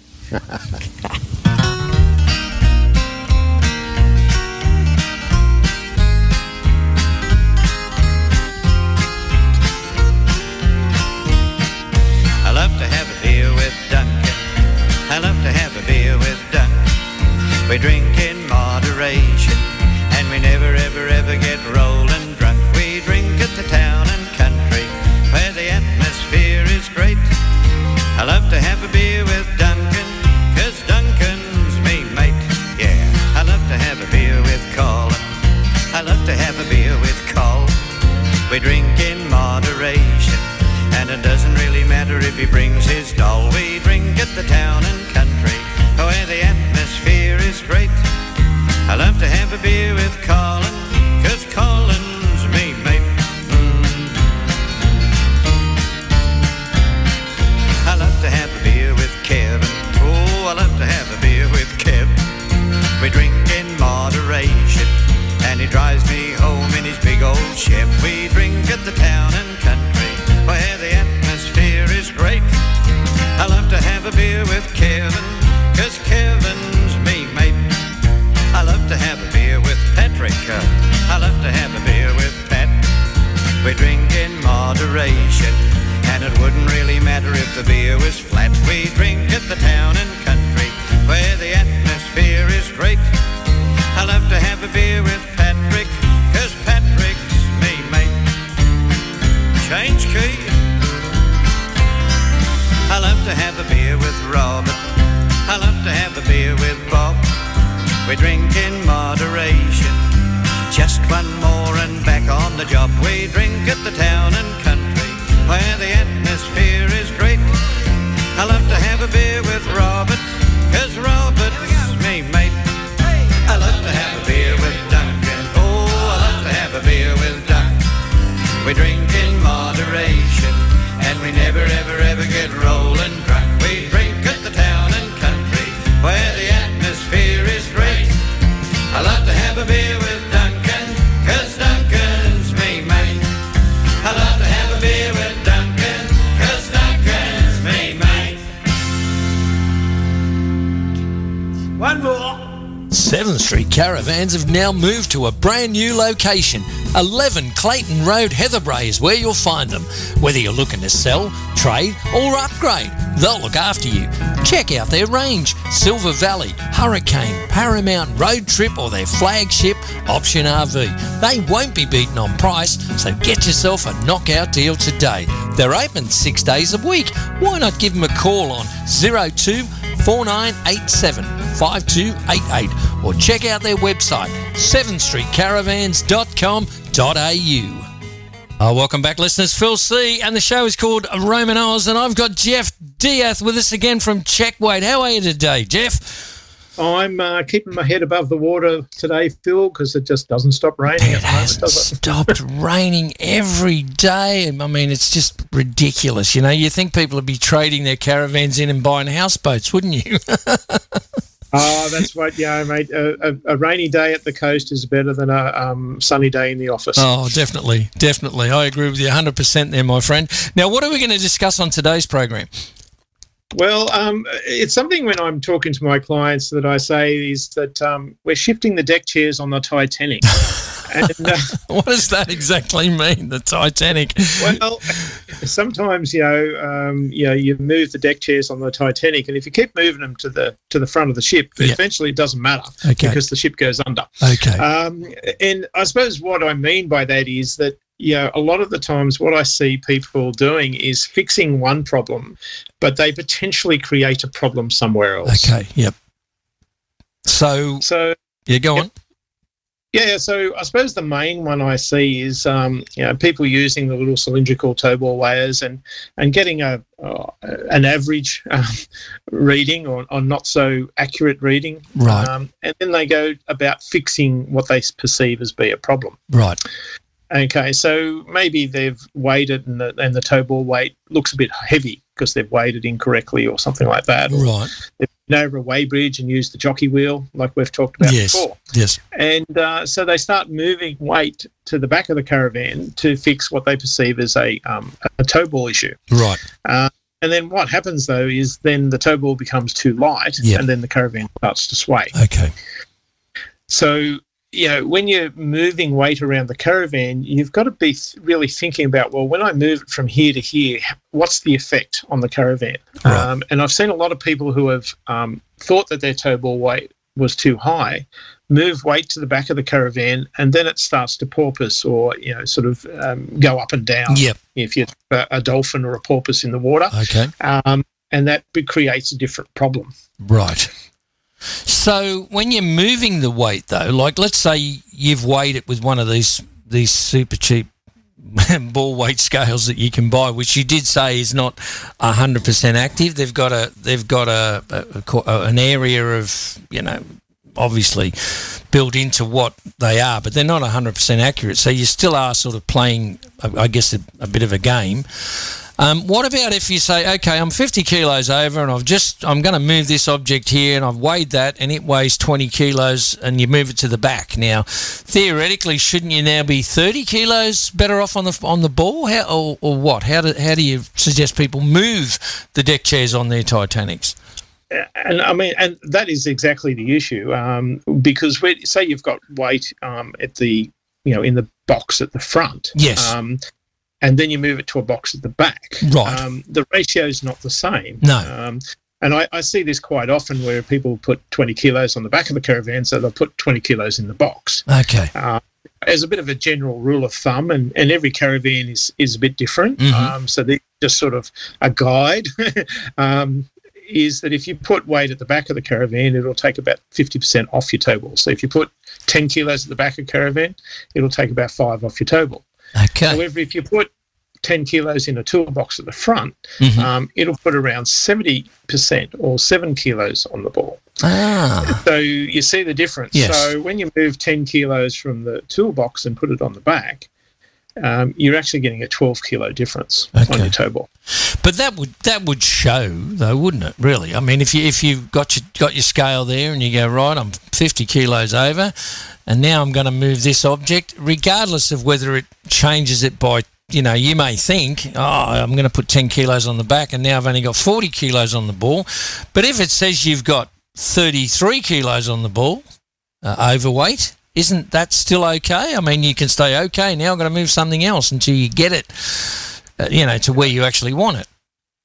I love to have a beer with Duncan. I love to have a beer with Duncan. We drink in moderation, and we never, ever, ever get rolling drunk. We drink at the town and country, where the atmosphere is great. I love to have a beer with Duncan, 'cause Duncan's me mate. Yeah, I love to have a beer with Colin. I love to have a beer with Col. We drink in moderation, and it doesn't really matter if he brings his doll. We drink at the town and country, where the atmosphere is great. I love to have a beer with Colin, 'cause Colin's me mate. I love to have a beer with Kevin. Oh, I love to have a beer with Kev. We drink in moderation, and he drives me home in his big old Chevy. We drink at the town and country, where the atmosphere is great. I love to have a beer with Kevin, 'cause Kevin's me mate. I love to have a beer with Patrick. I love to have a beer with Pat. We drink in moderation, and it wouldn't really matter if the beer was flat. We drink at the town and country, where the atmosphere is great. I love to have a beer with Patrick, 'cause Patrick's me mate. Change key. I love to have a beer with Robert. I love to have a beer with Bob. We drink in moderation, just one more and back on the job. We drink at the town and country, where the atmosphere is great. I love to have a beer with Robert, 'cause Robert's me mate. I love to have a beer with Duncan. Oh, I love to have a beer with Duncan. We drink in moderation, and we never, ever, ever get rolling drunk. We drink at the town and country, where the atmosphere is great. I love to have a beer with Duncan, 'cause Duncan's me mate. I love to have a beer with Duncan, 'cause Duncan's me mate. One more. 7th Street Caravans have now moved to a brand new location, 11 Clayton Road, Heatherbrae is where you'll find them. Whether you're looking to sell, trade or upgrade, they'll look after you. Check out their range: Silver Valley, Hurricane, Paramount, Road Trip or their flagship Option RV. They won't be beaten on price, so get yourself a knockout deal today. They're open 6 days a week. Why not give them a call on 02 4987 5288 or check out their website 7streetcaravans.com.au. Welcome back, listeners. Phil C, and the show is called Roman Oz, and I've got Jeff Diath with us again from Checkweight. How are you today, Jeff? I'm keeping my head above the water today, Phil, because it just doesn't stop raining at the moment, does it? Stopped raining every day. I mean, it's just ridiculous. You know, you think people would be trading their caravans in and buying houseboats, wouldn't you? Oh, that's right. Yeah, mate. A rainy day at the coast is better than a sunny day in the office. Oh, definitely. Definitely. I agree with you 100% there, my friend. Now, what are we going to discuss on today's program? Well, it's something when I'm talking to my clients that I say is that we're shifting the deck chairs on the Titanic. And, what does that exactly mean, the Titanic? Well, sometimes you move the deck chairs on the Titanic, and if you keep moving them to the front of the ship, eventually it doesn't matter because the ship goes under. Okay. And I suppose what I mean by that is that a lot of the times what I see people doing is fixing one problem, but they potentially create a problem somewhere else. Okay. Yep. So yeah, go on. Yeah, so I suppose the main one I see is people using the little cylindrical tow ball weighers and getting an average reading or not so accurate reading, right? And then they go about fixing what they perceive as be a problem, right? Okay, so maybe they've weighed it and the tow ball weight looks a bit heavy because they've weighed it incorrectly or something like that. Right. They've been over a weigh bridge and used the jockey wheel like we've talked about before. Yes. And so they start moving weight to the back of the caravan to fix what they perceive as a tow ball issue. Right. And then what happens, though, is then the tow ball becomes too light and then the caravan starts to sway. Okay. So when you're moving weight around the caravan, you've got to be really thinking about, well, when I move it from here to here, what's the effect on the caravan? Right. And I've seen a lot of people who have thought that their tow ball weight was too high, move weight to the back of the caravan, and then it starts to porpoise or, go up and down. Yep. If you're a dolphin or a porpoise in the water. Okay. And that creates a different problem. Right. So when you're moving the weight, though, like let's say you've weighed it with one of these super cheap ball weight scales that you can buy, which you did say is not 100% active. They've got an area of obviously built into what they are, but they're not 100% accurate. So you still are sort of playing, I guess, a bit of a game. What about if you say, okay, I'm 50 kilos over and I'm going to move this object here and I've weighed that and it weighs 20 kilos and you move it to the back. Now, theoretically, shouldn't you now be 30 kilos better off on the ball? Or what? How do you suggest people move the deck chairs on their Titanics? And and that is exactly the issue, because say you've got weight at the in the box at the front. Yes. And then you move it to a box at the back. Right. The ratio is not the same. No. And I see this quite often where people put 20 kilos on the back of the caravan, so they'll put 20 kilos in the box. Okay. As a bit of a general rule of thumb, and every caravan is a bit different. Mm-hmm. So they're just sort of a guide. Is that if you put weight at the back of the caravan, it'll take about 50% off your tow ball. So if you put 10 kilos at the back of the caravan, it'll take about 5 off your tow ball. Okay. However, if you put 10 kilos in a toolbox at the front, it'll put around 70% or 7 kilos on the ball. So you see the difference. Yes. So when you move 10 kilos from the toolbox and put it on the back, you're actually getting a 12 kilo difference on your tow ball. But that would show, though, wouldn't it? Really, I mean, if you've got your scale there and you go, right, I'm 50 kilos over, and now I'm going to move this object, regardless of whether it changes it by, you may think, I'm going to put 10 kilos on the back, and now I've only got 40 kilos on the ball. But if it says you've got 33 kilos on the ball, overweight, isn't that still okay? I mean, you can stay okay. Now I've got to move something else until you get it, to where you actually want it.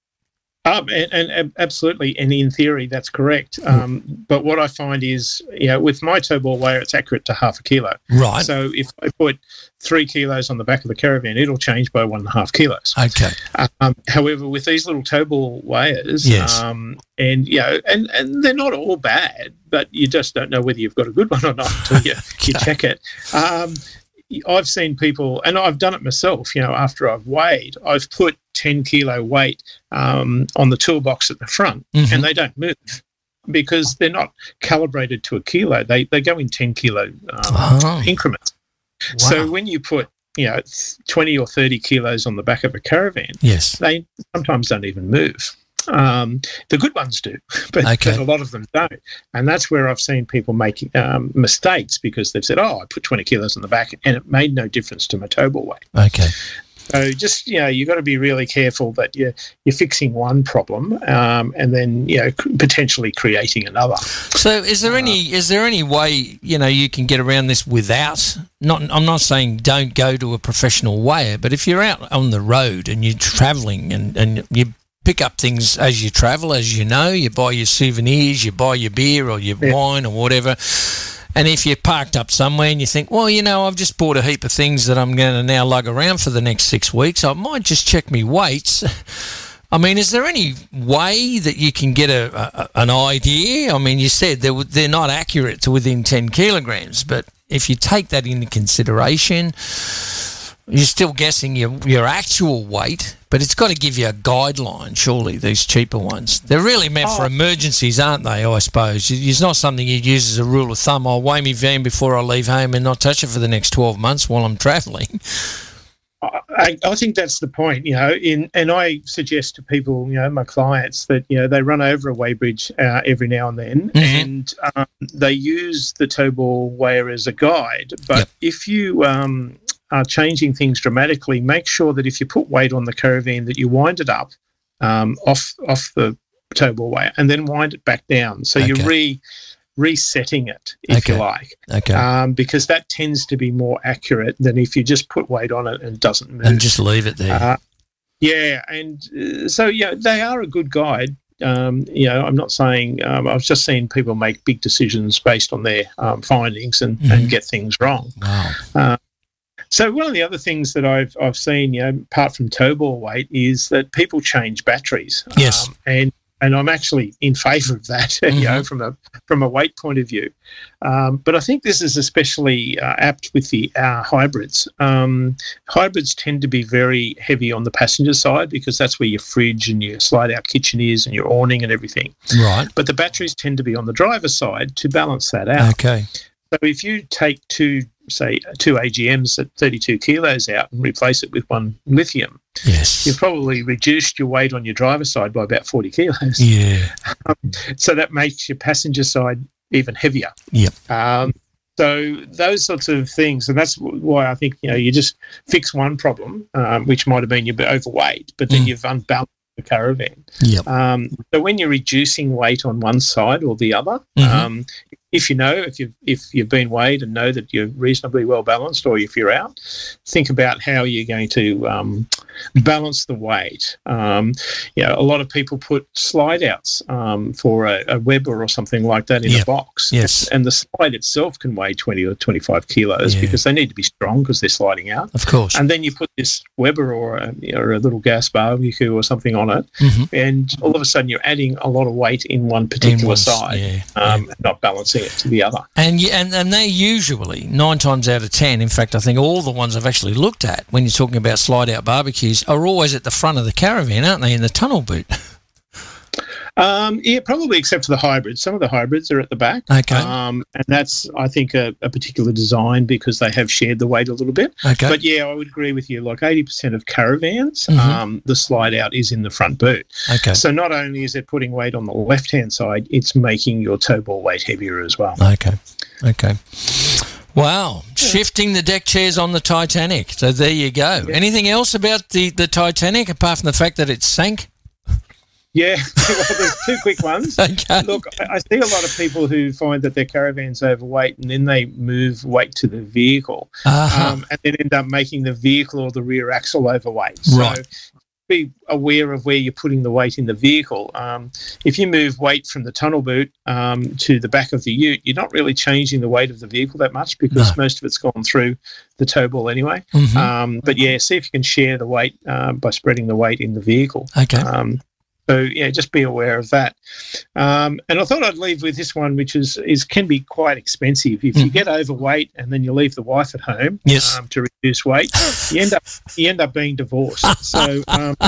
And absolutely, and in theory, that's correct. But what I find is, with my tow ball weigher, it's accurate to half a kilo. Right. So if I put 3 kilos on the back of the caravan, it'll change by 1.5 kilos. Okay. However, with these little tow ball weighers, yes. and they're not all bad, but you just don't know whether you've got a good one or not until you check it. I've seen people, and I've done it myself, after I've weighed, I've put 10 kilo weight on the toolbox at the front, and they don't move because they're not calibrated to a kilo. They go in 10 kilo increments. Wow. So when you put 20 or 30 kilos on the back of a caravan, yes, they sometimes don't even move. The good ones do, but a lot of them don't. And that's where I've seen people making mistakes because they've said, I put 20 kilos on the back and it made no difference to my tow ball weight. Okay. So just, you've got to be really careful that you're fixing one problem and then, potentially creating another. So is there any way, you can get around this without, I'm not saying don't go to a professional weigher, but if you're out on the road and you're travelling and you pick up things as you travel, as you buy your souvenirs, you buy your beer or your wine or whatever. And if you're parked up somewhere and you think, well, I've just bought a heap of things that I'm going to now lug around for the next 6 weeks, I might just check me weights. I mean, is there any way that you can get an idea? I mean, you said they're not accurate to within 10 kilograms, but if you take that into consideration, you're still guessing your actual weight, but it's got to give you a guideline, surely, these cheaper ones. They're really meant for emergencies, aren't they, I suppose? It's not something you'd use as a rule of thumb. I'll weigh my van before I leave home and not touch it for the next 12 months while I'm travelling. I think that's the point, and I suggest to people, my clients, that, they run over a weighbridge every now and then, and they use the tow ball weigher as a guide. But if you are changing things dramatically, make sure that if you put weight on the caravan that you wind it up off the tow ball weigher and then wind it back down. So you're resetting it, if you like. Okay. Because that tends to be more accurate than if you just put weight on it and it doesn't move. And just leave it there. So they are a good guide. I'm not saying I've just seen people make big decisions based on their findings and get things wrong. Wow. So one of the other things that I've seen, apart from tow ball weight, is that people change batteries. Yes. And I'm actually in favour of that, from a weight point of view. But I think this is especially apt with the hybrids. Hybrids tend to be very heavy on the passenger side because that's where your fridge and your slide-out kitchen is and your awning and everything. Right. But the batteries tend to be on the driver's side to balance that out. Okay. So if you take two AGMs at 32 kilos out and replace it with one lithium, yes, you've probably reduced your weight on your driver's side by about 40 kilos. Yeah. So that makes your passenger side even heavier. Yep. So those sorts of things, and that's why I think, you just fix one problem, which might have been you're overweight, but then you've unbalanced the caravan. Yep. So when you're reducing weight on one side or the other, if you've been weighed and know that you're reasonably well balanced, or if you're out, think about how you're going to balance the weight. A lot of people put slide outs for a Weber or something like that in a box. Yes. And the slide itself can weigh 20 or 25 kilos because they need to be strong because they're sliding out. Of course. And then you put this Weber or a little gas barbecue or something on it, and all of a sudden you're adding a lot of weight in one particular side, not balancing it to the other. And they usually, 9 times out of 10, in fact, I think all the ones I've actually looked at when you're talking about slide-out barbecues are always at the front of the caravan, aren't they, in the tunnel boot? Probably except for the hybrids. Some of the hybrids are at the back. Okay. And that's, I think, a particular design because they have shared the weight a little bit. Okay. But, I would agree with you. Like 80% of caravans, the slide out is in the front boot. Okay. So not only is it putting weight on the left-hand side, it's making your tow ball weight heavier as well. Okay. Wow. Shifting the deck chairs on the Titanic. So there you go. Yeah. Anything else about the Titanic apart from the fact that it sank? Yeah, well, there's two quick ones. Okay. Look, I see a lot of people who find that their caravan's overweight and then they move weight to the vehicle and then end up making the vehicle or the rear axle overweight. So be aware of where you're putting the weight in the vehicle. If you move weight from the tunnel boot to the back of the ute, you're not really changing the weight of the vehicle that much because most of it's gone through the tow ball anyway. But yeah, see if you can share the weight by spreading the weight in the vehicle. Okay. So yeah, just be aware of that. And I thought I'd leave with this one, which is can be quite expensive. If you get overweight and then you leave the wife at home to reduce weight, you end up being divorced. So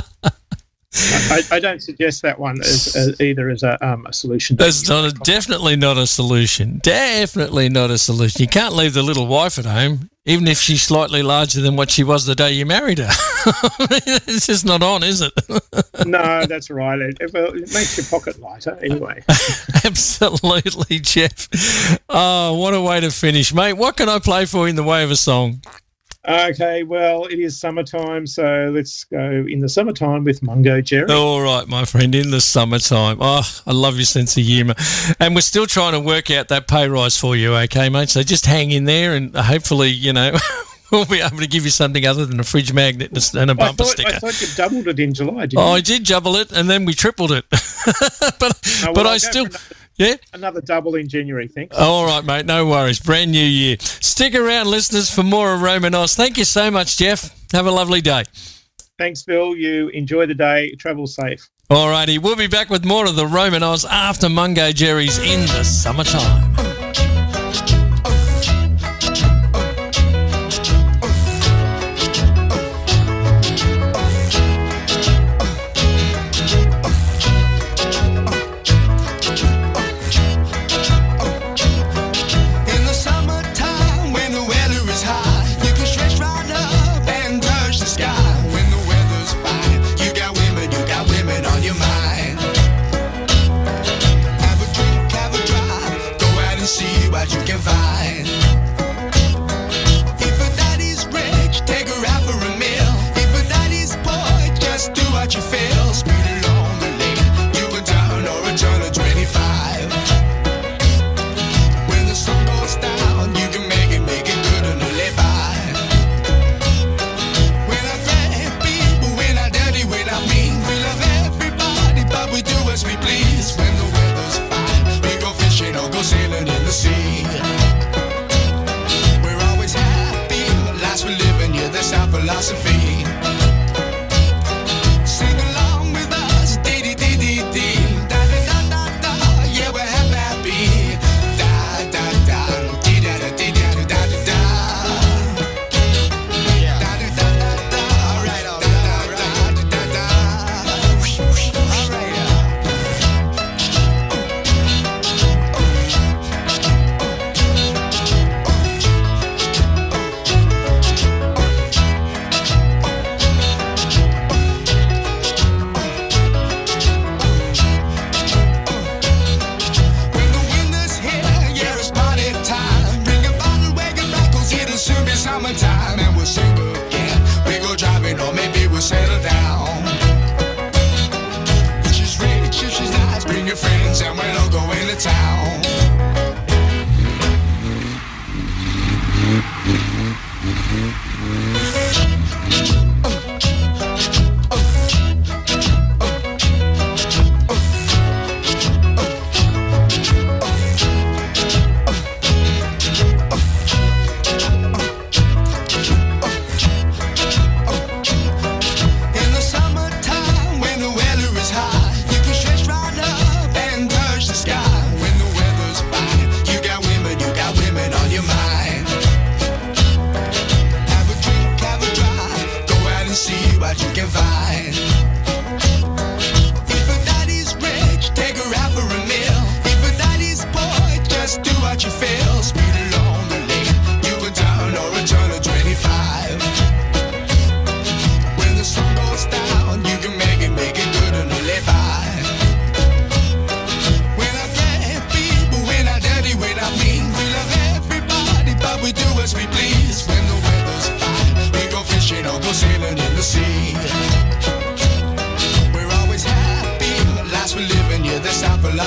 I don't suggest that one as either as a solution. That's definitely not a solution. Definitely not a solution. You can't leave the little wife at home, even if she's slightly larger than what she was the day you married her. It's just not on, is it? No, that's right. It makes your pocket lighter anyway. Absolutely, Jeff. Oh, what a way to finish, mate. What can I play for you in the way of a song? Okay, well, it is summertime, so let's go In the Summertime with Mungo Jerry. All right, my friend, In the Summertime. Oh, I love your sense of humour. And we're still trying to work out that pay rise for you, okay, mate? So just hang in there and hopefully, we'll be able to give you something other than a fridge magnet and a bumper sticker. I thought you doubled it in July, didn't you? I did double it, and then we tripled it. but I still... Yeah? Another double in January, thanks. All right, mate, no worries. Brand new year. Stick around, listeners, for more of Roman Oz. Thank you so much, Jeff. Have a lovely day. Thanks, Phil. You enjoy the day. Travel safe. All righty. We'll be back with more of the Roman Oz after Mungo Jerry's In the Summertime. Have a drink, have a drive, go out and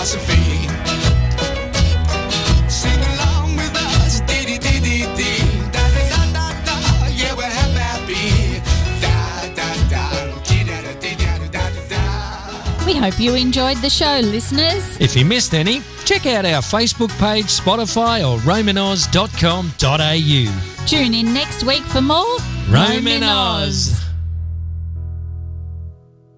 philosophy. Sing along with us, dee-dee-dee-dee-dee. Da-da-da-da-da, yeah, we're happy. Da-da-da, We hope you enjoyed the show, listeners. If you missed any, check out our Facebook page, Spotify or romanoz.com.au. Tune in next week for more Roman Oz.